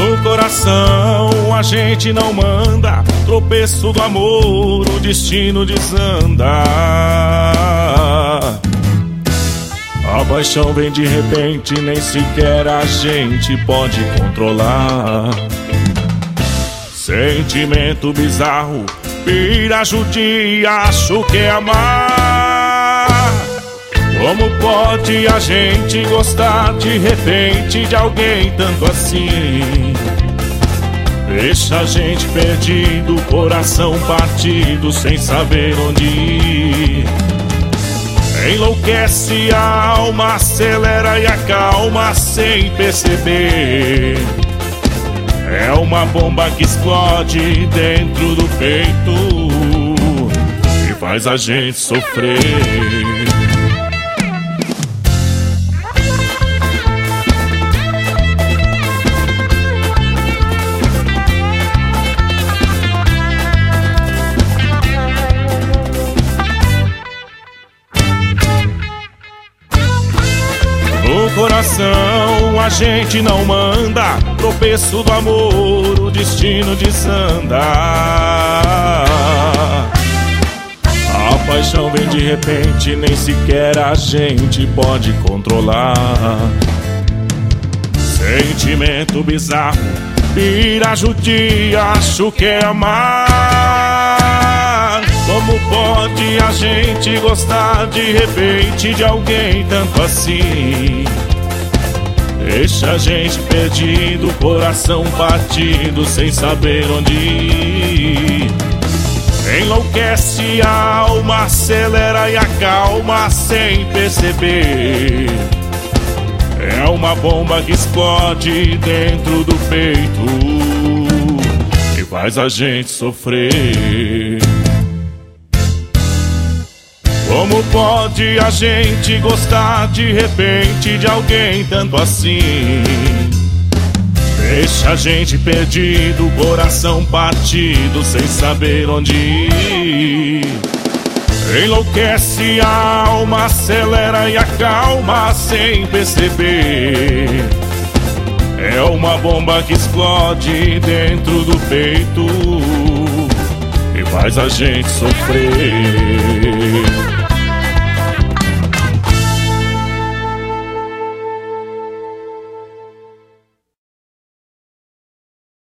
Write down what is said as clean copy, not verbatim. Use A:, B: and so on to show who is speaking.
A: No coração a gente não manda, tropeço do amor, o destino desanda. A paixão vem de repente, nem sequer a gente pode controlar. Sentimento bizarro, pira, judia, acho que é amar. Como pode a gente gostar de repente de alguém tanto assim? Deixa a gente perdido, coração partido, sem saber onde ir. Enlouquece a alma, acelera e acalma sem perceber. É uma bomba que explode dentro do peito e faz a gente sofrer. No coração a gente não manda, tropeço do amor, o destino desanda. A paixão vem de repente, nem sequer a gente pode controlar. Sentimento bizarro, pira, judia, acho que é amar. Como pode a gente gostar de repente de alguém tanto assim? Deixa a gente perdido, coração partido, sem saber onde ir. Enlouquece a alma, acelera e acalma sem perceber. É uma bomba que explode dentro do peito e faz a gente sofrer. Como pode a gente gostar de repente de alguém tanto assim? Deixa a gente perdido, coração partido, sem saber onde ir. Enlouquece a alma, acelera e acalma sem perceber. É uma bomba que explode dentro do peito e faz a gente sofrer.